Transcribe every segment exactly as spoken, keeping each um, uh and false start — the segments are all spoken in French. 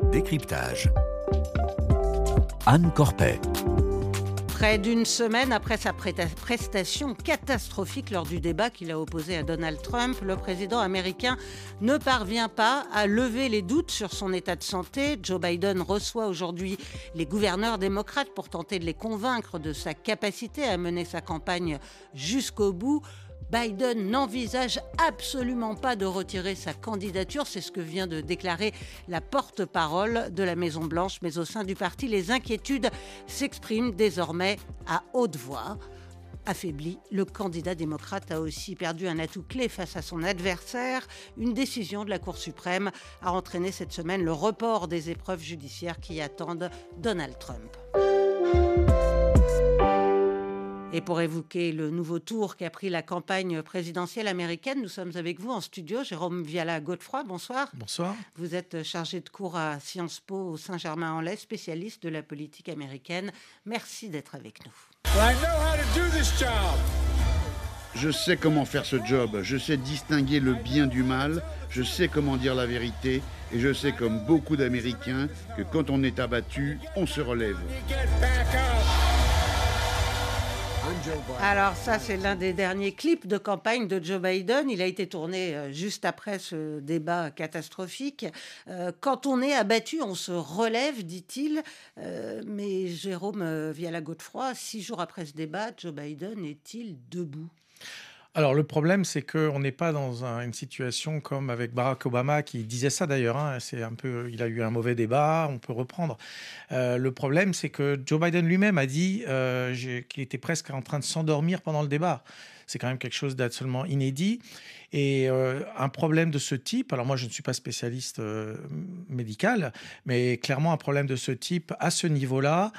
Décryptage. Anne Corpet. Près d'une semaine après sa prestation catastrophique lors du débat qu'il a opposé à Donald Trump, le président américain ne parvient pas à lever les doutes sur son état de santé. Joe Biden reçoit aujourd'hui les gouverneurs démocrates pour tenter de les convaincre de sa capacité à mener sa campagne jusqu'au bout. Biden n'envisage absolument pas de retirer sa candidature, c'est ce que vient de déclarer la porte-parole de la Maison-Blanche, mais au sein du parti, les inquiétudes s'expriment désormais à haute voix. Affaibli, le candidat démocrate a aussi perdu un atout clé face à son adversaire. Une décision de la Cour suprême a entraîné cette semaine le report des épreuves judiciaires qui attendent Donald Trump. Et pour évoquer le nouveau tour qu'a pris la campagne présidentielle américaine, nous sommes avec vous en studio. Jérôme Viala-Godefroy, bonsoir. Bonsoir. Vous êtes chargé de cours à Sciences Po au Saint-Germain-en-Laye, spécialiste de la politique américaine. Merci d'être avec nous. I know how to do this job. Je sais comment faire ce job, je sais distinguer le bien du mal, je sais comment dire la vérité et je sais comme beaucoup d'Américains que quand on est abattu, on se relève. Alors ça, c'est l'un des derniers clips de campagne de Joe Biden. Il a été tourné euh, juste après ce débat catastrophique. Euh, quand on est abattu, on se relève, dit-il. Euh, mais Jérôme euh, Viala-Godefroy, six jours après ce débat, Joe Biden est-il debout ? Alors le problème, c'est qu'on n'est pas dans un, une situation comme avec Barack Obama qui disait ça d'ailleurs. Hein, c'est un peu, il a eu un mauvais débat, on peut reprendre. Euh, le problème, c'est que Joe Biden lui-même a dit euh, qu'il était presque en train de s'endormir pendant le débat. C'est quand même quelque chose d'absolument inédit. Et euh, un problème de ce type, alors moi je ne suis pas spécialiste euh, médical, mais clairement un problème de ce type à ce niveau-là,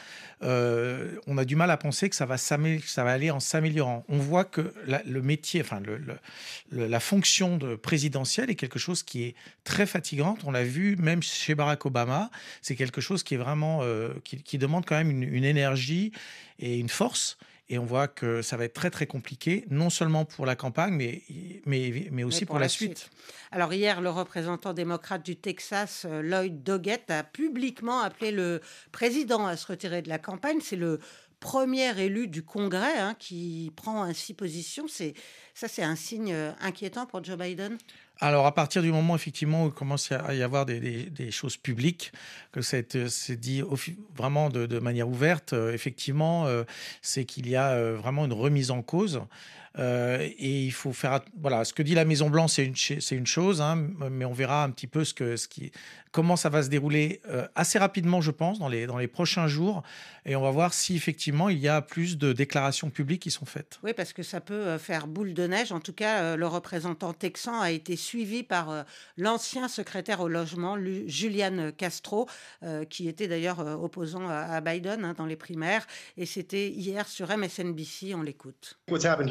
euh, on a du mal à penser que ça va, que ça va aller en s'améliorant. On voit que la, le métier, enfin le, le, le, la fonction de présidentielle est quelque chose qui est très fatigante. On l'a vu même chez Barack Obama, c'est quelque chose qui est vraiment, euh, qui, qui demande quand même une, une énergie et une force. Et on voit que ça va être très, très compliqué, non seulement pour la campagne, mais, mais, mais aussi mais pour, pour la, la suite. suite. Alors hier, le représentant démocrate du Texas, Lloyd Doggett, a publiquement appelé le président à se retirer de la campagne. C'est le premier élu du Congrès hein, qui prend ainsi position. C'est, ça, c'est un signe inquiétant pour Joe Biden ? Alors, à partir du moment, effectivement, où il commence à y avoir des, des, des choses publiques, que c'est, c'est dit vraiment de, de manière ouverte, euh, effectivement, euh, c'est qu'il y a euh, vraiment une remise en cause. Euh, et il faut faire... Voilà, ce que dit la Maison-Blanche, c'est une, c'est une chose, hein, mais on verra un petit peu ce que, ce qui, comment ça va se dérouler euh, assez rapidement, je pense, dans les, dans les prochains jours. Et on va voir si, effectivement, il y a plus de déclarations publiques qui sont faites. Oui, parce que ça peut faire boule de neige. En tout cas, euh, le représentant texan a été suivi par euh, l'ancien secrétaire au logement, Julian Castro, euh, qui était d'ailleurs euh, opposant à, à Biden hein, dans les primaires. Et c'était hier sur M S N B C, on l'écoute.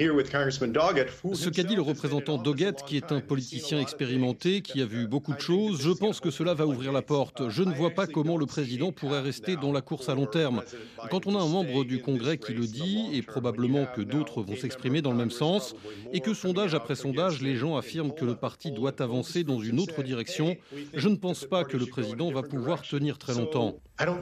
Ce qu'a dit le représentant Doggett, qui est un politicien expérimenté, qui a vu beaucoup de choses, je pense que cela va ouvrir la porte. Je ne vois pas comment le président pourrait rester dans la course à long terme. Quand on a un membre du Congrès qui le dit, et probablement que d'autres vont s'exprimer dans le même sens, et que sondage après sondage, les gens affirment que le parti doit avancer dans une autre direction, je ne pense pas que le président va pouvoir tenir très longtemps.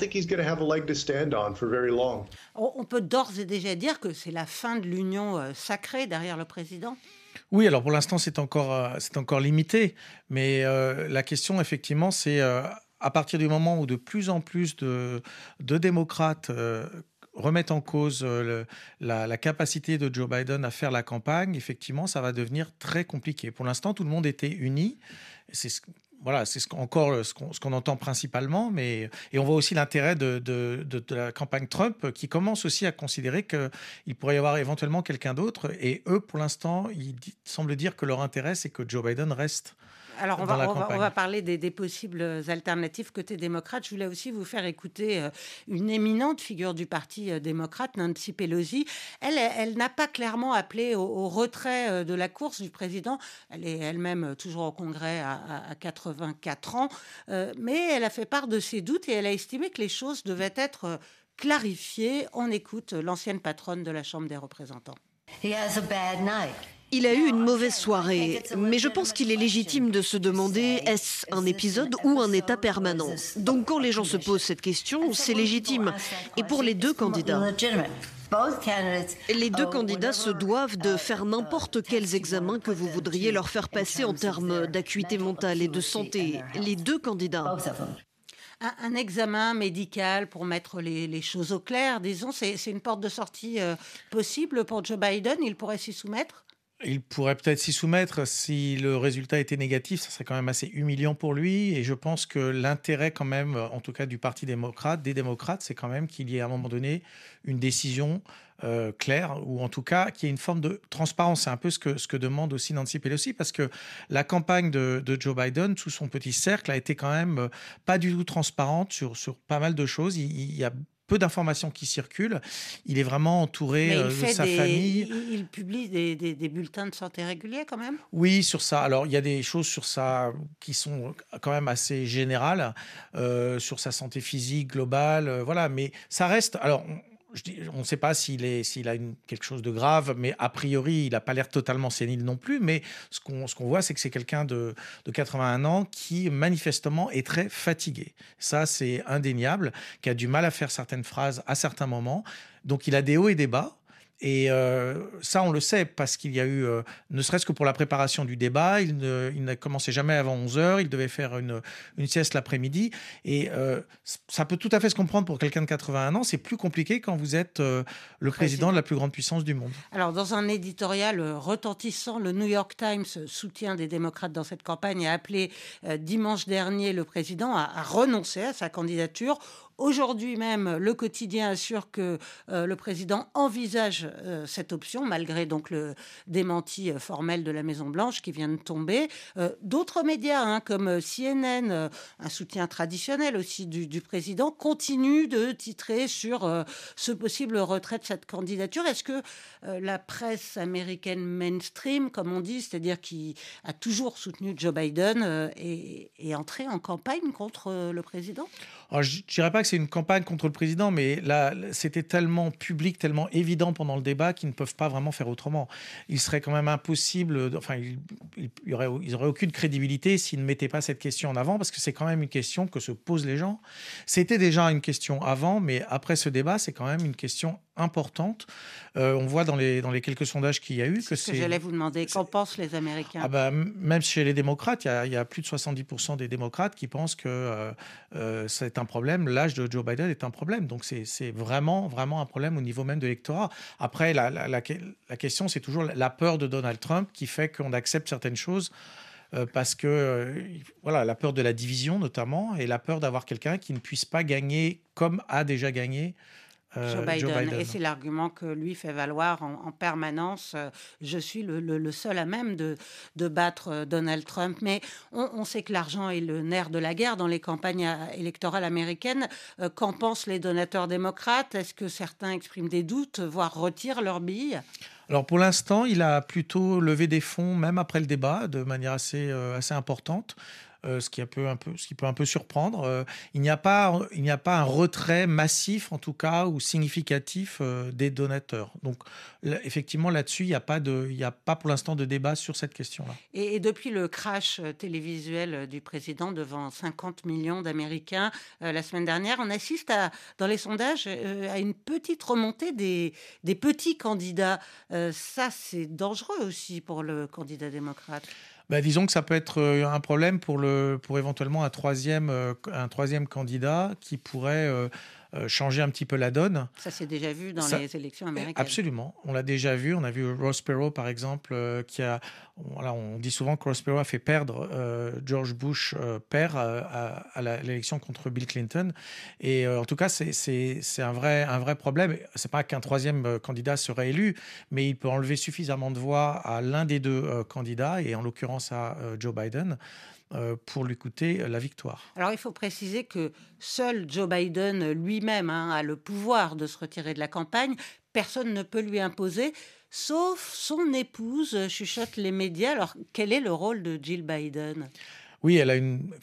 On peut d'ores et déjà dire que c'est la fin de l'union sacrée derrière le président ? Oui, alors pour l'instant, c'est encore, c'est encore limité. Mais euh, la question, effectivement, c'est euh, à partir du moment où de plus en plus de, de démocrates euh, remettent en cause euh, le, la, la capacité de Joe Biden à faire la campagne, effectivement, ça va devenir très compliqué. Pour l'instant, tout le monde était uni. C'est ce, voilà, c'est ce qu'on, encore ce qu'on, ce qu'on entend principalement. Mais, et on voit aussi l'intérêt de, de, de, de la campagne Trump qui commence aussi à considérer qu'il pourrait y avoir éventuellement quelqu'un d'autre. Et eux, pour l'instant, ils dit, semblent dire que leur intérêt, c'est que Joe Biden reste. Alors, on va, on, va, on va parler des, des possibles alternatives côté démocrate. Je voulais aussi vous faire écouter euh, une éminente figure du Parti euh, démocrate, Nancy Pelosi. Elle, elle, elle n'a pas clairement appelé au, au retrait euh, de la course du président. Elle est elle-même euh, toujours au Congrès à, à, à quatre-vingt-quatre ans. Euh, mais elle a fait part de ses doutes et elle a estimé que les choses devaient être euh, clarifiées. On écoute l'ancienne patronne de la Chambre des représentants. He has a bad night. Il a eu une mauvaise soirée, mais je pense qu'il est légitime de se demander est-ce un épisode ou un état permanent. Donc quand les gens se posent cette question, c'est légitime. Et pour les deux candidats. Les deux candidats se doivent de faire n'importe quels examens que vous voudriez leur faire passer en termes d'acuité mentale et de santé. Les deux candidats. Un, un examen médical pour mettre les, les choses au clair, disons, c'est, c'est une porte de sortie euh, possible pour Joe Biden. Il pourrait s'y soumettre ? Il pourrait peut-être s'y soumettre si le résultat était négatif, ça serait quand même assez humiliant pour lui. Et je pense que l'intérêt quand même, en tout cas du Parti démocrate, des démocrates, c'est quand même qu'il y ait à un moment donné une décision euh, claire, ou en tout cas qu'il y ait une forme de transparence. C'est un peu ce que, ce que demande aussi Nancy Pelosi, parce que la campagne de, de Joe Biden, sous son petit cercle, a été quand même euh, pas du tout transparente sur, sur pas mal de choses. Il, il y a peu d'informations qui circulent. Il est vraiment entouré euh, de sa des, famille. Il, il publie des, des, des bulletins de santé réguliers quand même ? Oui, sur ça. Alors, il y a des choses sur ça qui sont quand même assez générales, euh, sur sa santé physique globale, euh, voilà. Mais ça reste... Alors, on, je dis, on ne sait pas s'il, est, s'il a une, quelque chose de grave, mais a priori, il n'a pas l'air totalement sénile non plus. Mais ce qu'on, ce qu'on voit, c'est que c'est quelqu'un de, de quatre-vingt-un ans qui, manifestement, est très fatigué. Ça, c'est indéniable, qui a du mal à faire certaines phrases à certains moments. Donc, il a des hauts et des bas. Et euh, ça, on le sait parce qu'il y a eu, euh, ne serait-ce que pour la préparation du débat, il ne, il n'a commencé jamais avant onze heures, il devait faire une, une sieste l'après-midi. Et euh, ça peut tout à fait se comprendre pour quelqu'un de quatre-vingt-un ans, c'est plus compliqué quand vous êtes euh, le président, président de la plus grande puissance du monde. Alors, dans un éditorial retentissant, le New York Times, soutien des démocrates dans cette campagne, a appelé euh, dimanche dernier le président à, à renoncer à sa candidature. Aujourd'hui même, le quotidien assure que euh, le président envisage euh, cette option, malgré donc le démenti euh, formel de la Maison-Blanche qui vient de tomber. Euh, d'autres médias, hein, comme C N N, euh, un soutien traditionnel aussi du, du président, continuent de titrer sur euh, ce possible retrait de cette candidature. Est-ce que euh, la presse américaine mainstream, comme on dit, c'est-à-dire qui a toujours soutenu Joe Biden, euh, est, est entrée en campagne contre euh, le président ? Alors, je ne dirais pas que c'est une campagne contre le président, mais là, c'était tellement public, tellement évident pendant le débat qu'ils ne peuvent pas vraiment faire autrement. Il serait quand même impossible, enfin, il, il, il y aurait, ils n'auraient aucune crédibilité s'ils ne mettaient pas cette question en avant, parce que c'est quand même une question que se posent les gens. C'était déjà une question avant, mais après ce débat, c'est quand même une question importante. Euh, on voit dans les, dans les quelques sondages qu'il y a eu c'est que ce c'est... que j'allais vous demander. Qu'en pensent les Américains ? Ah bah, même chez les démocrates, il y a, il y a plus de soixante-dix pour cent des démocrates qui pensent que euh, euh, c'est un problème. L'âge de Joe Biden est un problème. Donc, c'est, c'est vraiment, vraiment un problème au niveau même de l'électorat. Après, la, la, la, la question, c'est toujours la peur de Donald Trump qui fait qu'on accepte certaines choses euh, parce que, euh, voilà, la peur de la division notamment et la peur d'avoir quelqu'un qui ne puisse pas gagner comme a déjà gagné Euh, Joe, Biden. Joe Biden. Et c'est l'argument que lui fait valoir en, en permanence. Euh, je suis le, le, le seul à même de, de battre euh, Donald Trump. Mais on, on sait que l'argent est le nerf de la guerre dans les campagnes électorales américaines. Euh, qu'en pensent les donateurs démocrates ? Est-ce que certains expriment des doutes, voire retirent leurs billes ? Alors pour l'instant, il a plutôt levé des fonds, même après le débat, de manière assez, euh, assez importante. Euh, ce, qui a peu, un peu, ce qui peut un peu surprendre. Euh, il n'y a pas, il n'y a pas un retrait massif, en tout cas, ou significatif euh, des donateurs. Donc, là, effectivement, là-dessus, il n'y a pas de, il n'y a pas pour l'instant de débat sur cette question-là. Et, et depuis le crash télévisuel du président devant cinquante millions d'Américains euh, la semaine dernière, on assiste à, dans les sondages euh, à une petite remontée des, des petits candidats. Euh, ça, c'est dangereux aussi pour le candidat démocrate. Bah, disons que ça peut être un problème pour, le, pour éventuellement un troisième, un troisième candidat qui pourrait euh, changer un petit peu la donne. Ça s'est déjà vu dans ça, les élections américaines. Absolument, on l'a déjà vu. On a vu Ross Perot, par exemple, euh, qui a... Voilà, on dit souvent que Ross Perot a fait perdre euh, George Bush euh, père euh, à, à, la, à l'élection contre Bill Clinton. Et euh, en tout cas, c'est, c'est, c'est un, vrai, un vrai problème. C'est pas qu'un troisième euh, candidat serait élu, mais il peut enlever suffisamment de voix à l'un des deux euh, candidats, et en l'occurrence à euh, Joe Biden, euh, pour lui coûter la victoire. Alors, il faut préciser que seul Joe Biden lui-même hein, a le pouvoir de se retirer de la campagne. Personne ne peut lui imposer, sauf son épouse, chuchotent les médias. Alors, quel est le rôle de Jill Biden ? Oui, elle a une...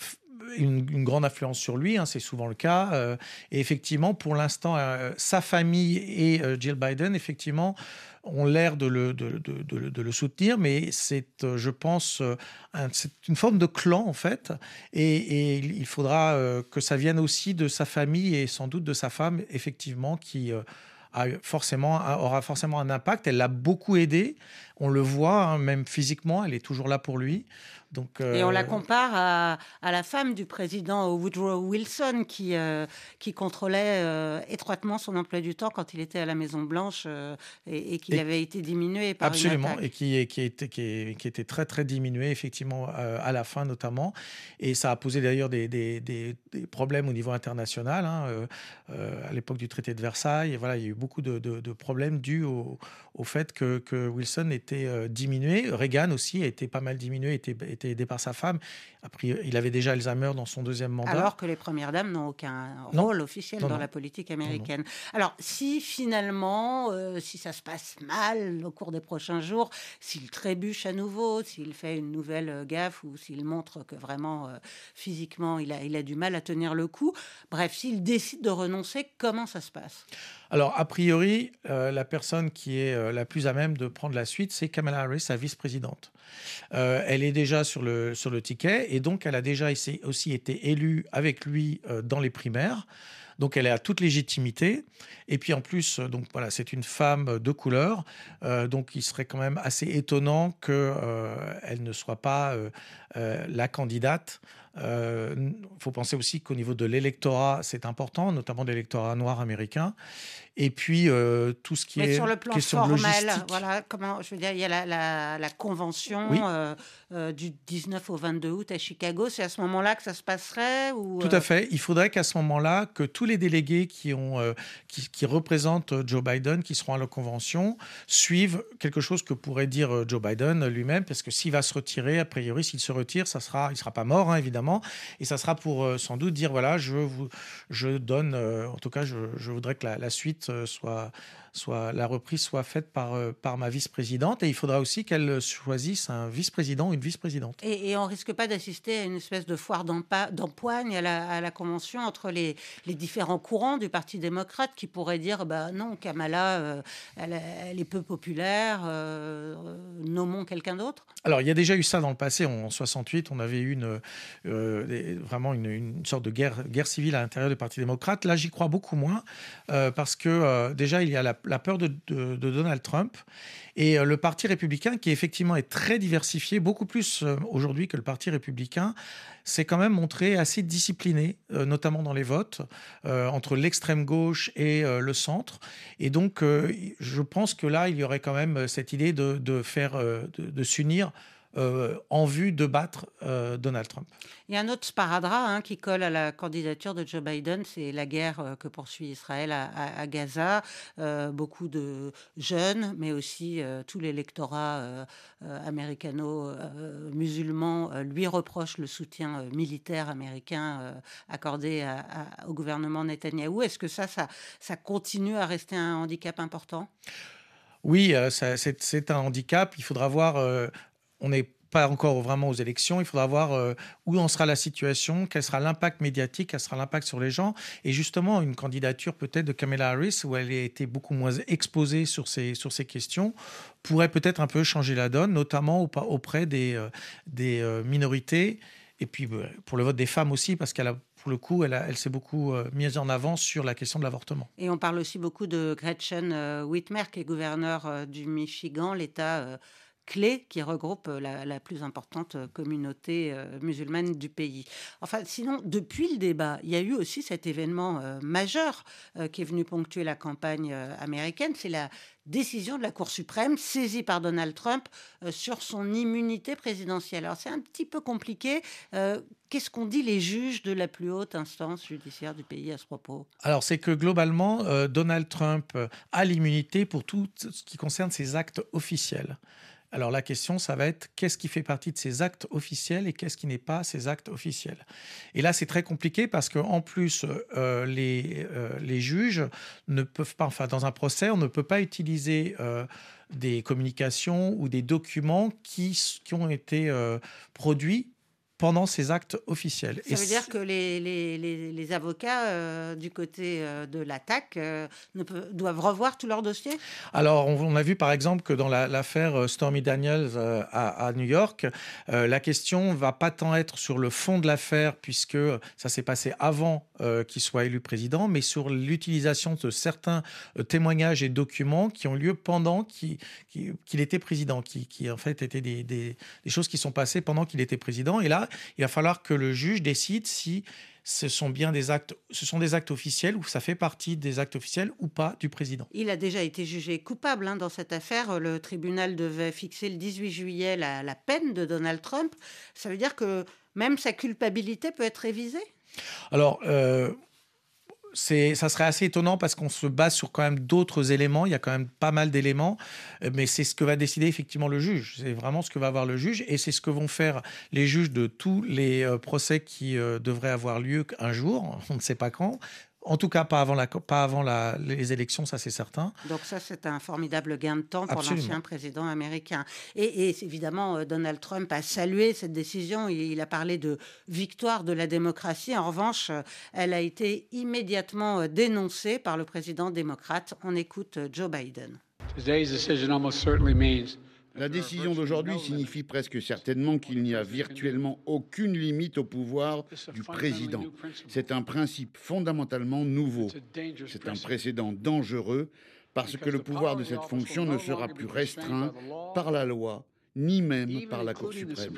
une, une grande influence sur lui, hein, c'est souvent le cas. Euh, et effectivement, pour l'instant, euh, sa famille et euh, Jill Biden, effectivement, ont l'air de le, de, de, de, de le soutenir, mais c'est, euh, je pense, euh, un, c'est une forme de clan, en fait. Et, et il faudra euh, que ça vienne aussi de sa famille et sans doute de sa femme, effectivement, qui... Euh, a forcément, aura forcément un impact. Elle l'a beaucoup aidé. On le voit, hein, même physiquement, elle est toujours là pour lui. Donc, euh... Et on la compare à, à la femme du président Woodrow Wilson qui, euh, qui contrôlait euh, étroitement son emploi du temps quand il était à la Maison-Blanche euh, et, et qu'il et avait été diminué par absolument, une attaque. Et qui, qui, était, qui, qui était très, très diminué, effectivement, euh, à la fin notamment. Et ça a posé d'ailleurs des, des, des, des problèmes au niveau international. Hein, euh, euh, à l'époque du traité de Versailles, et voilà, il y a eu beaucoup de, de, de problèmes dus au, au fait que, que Wilson était euh, diminué. Reagan aussi a été pas mal diminué, était, était aidé par sa femme. Après, il avait déjà Alzheimer dans son deuxième mandat. Alors que les premières dames n'ont aucun non. rôle officiel non, dans non. la politique américaine. Non, Alors, si finalement, euh, si ça se passe mal au cours des prochains jours, s'il trébuche à nouveau, s'il fait une nouvelle gaffe ou s'il montre que vraiment, euh, physiquement, il a, il a du mal à tenir le coup, bref, s'il décide de renoncer, comment ça se passe ? Alors, a priori, euh, la personne qui est euh, la plus à même de prendre la suite, c'est Kamala Harris, sa vice-présidente. Euh, elle est déjà sur le, sur le ticket et donc elle a déjà aussi été élue avec lui euh, dans les primaires. Donc elle est à toute légitimité. Et puis en plus, donc voilà, c'est une femme de couleur. Euh, donc il serait quand même assez étonnant qu'elle euh, ne soit pas euh, euh, la candidate. Il euh, faut penser aussi qu'au niveau de l'électorat, c'est important, notamment de l'électorat noir américain. Et puis euh, tout ce qui Mais est sur le plan question formel, logistique. voilà, comment, je veux dire, il y a la, la, la convention oui. euh, euh, du dix-neuf au vingt-deux août à Chicago. C'est à ce moment-là que ça se passerait ou, Tout à fait. Il faudrait qu'à ce moment-là, que tous les délégués qui, ont, euh, qui, qui représentent Joe Biden, qui seront à la convention, suivent quelque chose que pourrait dire Joe Biden lui-même, parce que s'il va se retirer, a priori, s'il se retire, ça sera, il ne sera pas mort, hein, évidemment, et ça sera pour euh, sans doute dire, voilà, je, vous, je donne, euh, en tout cas, je, je voudrais que la, la suite soit, soit, la reprise soit faite par, euh, par ma vice-présidente, et il faudra aussi qu'elle choisisse un vice-président ou une vice-présidente. Et, et on ne risque pas d'assister à une espèce de foire d'empoigne à la, à la convention entre les, les différents courants du Parti démocrate qui pourraient dire, bah non, Kamala, euh, elle, elle est peu populaire, euh, nommons quelqu'un d'autre. Alors, il y a déjà eu ça dans le passé. En soixante-huit, on avait eu une, euh, vraiment une, une sorte de guerre, guerre civile à l'intérieur du Parti démocrate. Là, j'y crois beaucoup moins euh, parce que euh, déjà, il y a la, la peur de, de, de Donald Trump et euh, le Parti républicain qui, effectivement, est très diversifié, beaucoup plus euh, aujourd'hui que le Parti républicain, s'est quand même montré assez discipliné, euh, notamment dans les votes, euh, entre l'extrême gauche et euh, le centre. Et donc, euh, je pense que là, il y aurait quand même cette idée de, de faire, euh, de, de s'unir Euh, en vue de battre euh, Donald Trump. Il y a un autre sparadrap hein, qui colle à la candidature de Joe Biden, c'est la guerre euh, que poursuit Israël à, à, à Gaza. Euh, beaucoup de jeunes, mais aussi euh, tout l'électorat euh, euh, américano-musulman euh, lui reproche le soutien euh, militaire américain euh, accordé à, à, au gouvernement Netanyahou. Est-ce que ça, ça, ça continue à rester un handicap important ? Oui, euh, ça, c'est, c'est un handicap. Il faudra voir... Euh, on n'est pas encore vraiment aux élections. Il faudra voir euh, où en sera la situation, quel sera l'impact médiatique, quel sera l'impact sur les gens. Et justement, une candidature peut-être de Kamala Harris, où elle a été beaucoup moins exposée sur ces, sur ces questions, pourrait peut-être un peu changer la donne, notamment auprès des, euh, des euh, minorités. Et puis pour le vote des femmes aussi, parce qu'elle a pour le coup, elle, a, elle s'est beaucoup euh, mise en avant sur la question de l'avortement. Et on parle aussi beaucoup de Gretchen euh, Whitmer, qui est gouverneure euh, du Michigan, l'État euh, clé qui regroupe la, la plus importante communauté euh, musulmane du pays. Enfin, sinon, depuis le débat, il y a eu aussi cet événement euh, majeur euh, qui est venu ponctuer la campagne euh, américaine. C'est la décision de la Cour suprême saisie par Donald Trump euh, sur son immunité présidentielle. Alors, c'est un petit peu compliqué. Euh, qu'est-ce qu'ont dit les juges de la plus haute instance judiciaire du pays à ce propos ? Alors, c'est que globalement, euh, Donald Trump a l'immunité pour tout ce qui concerne ses actes officiels. Alors la question, ça va être qu'est-ce qui fait partie de ces actes officiels et qu'est-ce qui n'est pas ces actes officiels. Et là, c'est très compliqué parce qu'en plus, euh, les, euh, les juges ne peuvent pas, enfin dans un procès, on ne peut pas utiliser euh, des communications ou des documents qui, qui ont été euh, produits pendant ses actes officiels. Ça Et veut dire que les, les, les, les avocats euh, du côté euh, de l'attaque euh, ne peut, doivent revoir tout leur dossier ? Alors, on, on a vu par exemple que dans la, l'affaire Stormy Daniels euh, à, à New York, euh, la question ne va pas tant être sur le fond de l'affaire, puisque ça s'est passé avant euh, qu'il soit élu président, mais sur l'utilisation de certains euh, témoignages et documents qui ont lieu pendant qu'il, qu'il, qu'il était président, qui, qui en fait étaient des, des, des choses qui sont passées pendant qu'il était président. Et là, il va falloir que le juge décide si ce sont bien des actes, ce sont des actes officiels ou ça fait partie des actes officiels ou pas du président. Il a déjà été jugé coupable hein, dans cette affaire. Le tribunal devait fixer le dix-huit juillet la, la peine de Donald Trump. Ça veut dire que même sa culpabilité peut être révisée ? Alors... Euh C'est, ça serait assez étonnant parce qu'on se base sur quand même d'autres éléments. Il y a quand même pas mal d'éléments, mais c'est ce que va décider effectivement le juge. C'est vraiment ce que va avoir le juge et c'est ce que vont faire les juges de tous les euh, procès qui euh, devraient avoir lieu un jour. On ne sait pas quand. En tout cas, pas avant, la, pas avant la, les élections, ça c'est certain. Donc ça, c'est un formidable gain de temps pour Absolument. l'ancien président américain. Et, et évidemment, Donald Trump a salué cette décision. Il, il a parlé de victoire de la démocratie. En revanche, elle a été immédiatement dénoncée par le président démocrate. On écoute Joe Biden. Today's decision almost certainly means La décision d'aujourd'hui signifie presque certainement qu'il n'y a virtuellement aucune limite au pouvoir du président. C'est un principe fondamentalement nouveau. C'est un précédent dangereux parce que le pouvoir de cette fonction ne sera plus restreint par la loi, ni même par la Cour suprême.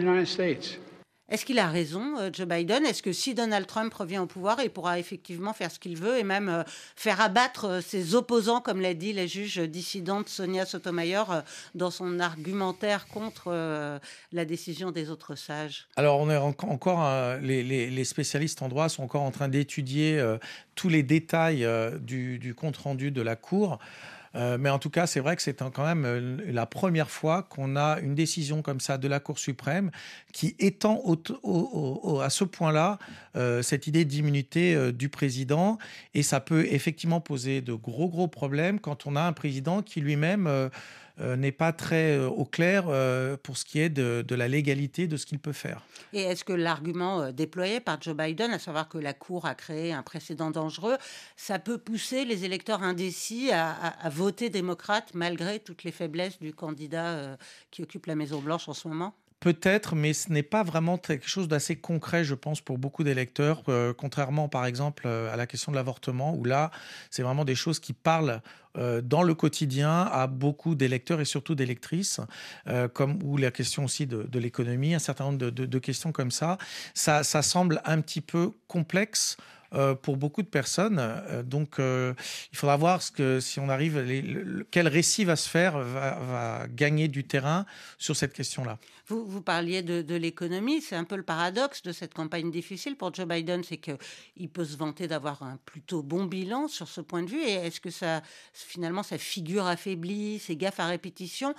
Est-ce qu'il a raison, Joe Biden ? Est-ce que si Donald Trump revient au pouvoir, il pourra effectivement faire ce qu'il veut et même euh, faire abattre euh, ses opposants, comme l'a dit la juge dissidente Sonia Sotomayor euh, dans son argumentaire contre euh, la décision des autres sages ? Alors, on est en- encore, euh, les, les- les spécialistes en droit sont encore en train d'étudier euh, tous les détails euh, du, du compte-rendu de la Cour. Euh, mais en tout cas, c'est vrai que c'est un- quand même euh, la première fois qu'on a une décision comme ça de la Cour suprême qui étend au, au, au, à ce point-là euh, cette idée d'immunité euh, du président. Et ça peut effectivement poser de gros, gros problèmes quand on a un président qui lui-même euh, euh, n'est pas très euh, au clair euh, pour ce qui est de, de la légalité de ce qu'il peut faire. Et est-ce que l'argument euh, déployé par Joe Biden, à savoir que la Cour a créé un précédent dangereux, ça peut pousser les électeurs indécis à, à, à voter démocrate malgré toutes les faiblesses du candidat euh, qui occupe la Maison-Blanche en ce moment ? Peut-être, mais ce n'est pas vraiment quelque chose d'assez concret, je pense, pour beaucoup d'électeurs, euh, contrairement, par exemple, euh, à la question de l'avortement, où là, c'est vraiment des choses qui parlent euh, dans le quotidien à beaucoup d'électeurs et surtout d'électrices, euh, comme, ou la question aussi de, de l'économie, un certain nombre de, de, de questions comme ça. Ça, ça semble un petit peu complexe Euh, pour beaucoup de personnes. Euh, donc, euh, il faudra voir ce que, si on arrive, les, le, quel récit va se faire, va, va gagner du terrain sur cette question-là. Vous, vous parliez de, de l'économie. C'est un peu le paradoxe de cette campagne difficile pour Joe Biden, c'est qu'il peut se vanter d'avoir un plutôt bon bilan sur ce point de vue. Et est-ce que ça, finalement, sa figure affaiblie, ses gaffes à répétition,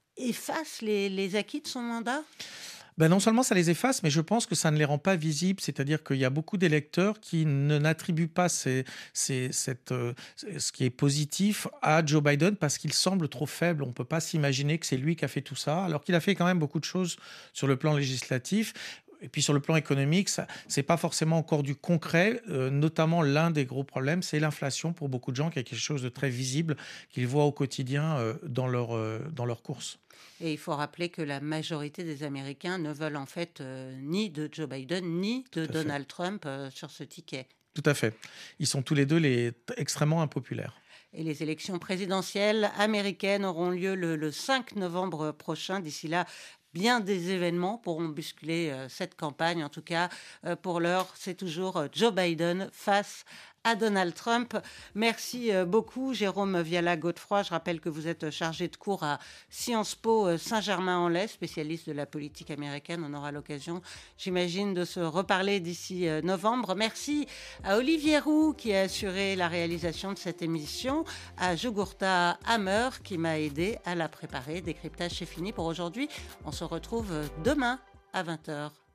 efface les, les acquis de son mandat ? Ben non seulement ça les efface, mais je pense que ça ne les rend pas visibles. C'est-à-dire qu'il y a beaucoup d'électeurs qui ne n'attribuent pas ces, ces, cette, euh, ce qui est positif à Joe Biden parce qu'il semble trop faible. On ne peut pas s'imaginer que c'est lui qui a fait tout ça, alors qu'il a fait quand même beaucoup de choses sur le plan législatif. Et puis sur le plan économique, ce n'est pas forcément encore du concret. Euh, notamment, l'un des gros problèmes, c'est l'inflation pour beaucoup de gens, qui est quelque chose de très visible qu'ils voient au quotidien euh, dans leur, euh, dans leur course. Et il faut rappeler que la majorité des Américains ne veulent en fait euh, ni de Joe Biden ni de Donald Trump euh, sur ce ticket. Tout à fait. Ils sont tous les deux les, extrêmement impopulaires. Et les élections présidentielles américaines auront lieu le, le cinq novembre prochain. D'ici là, bien des événements pourront bousculer euh, cette campagne. En tout cas, euh, pour l'heure, c'est toujours euh, Joe Biden face à Donald Trump. Merci euh, beaucoup, Jérôme Viala-Godefroy. Je rappelle que vous êtes chargé de cours à Sciences Po euh, Saint-Germain-en-Laye, spécialiste de la politique américaine. On aura l'occasion, j'imagine, de se reparler d'ici euh, novembre. Merci à Olivier Roux qui a assuré la réalisation de cette émission, à Jugurtha Hammer qui m'a aidé à la préparer. Décryptage, c'est fini pour aujourd'hui. On se retrouve demain à vingt heures.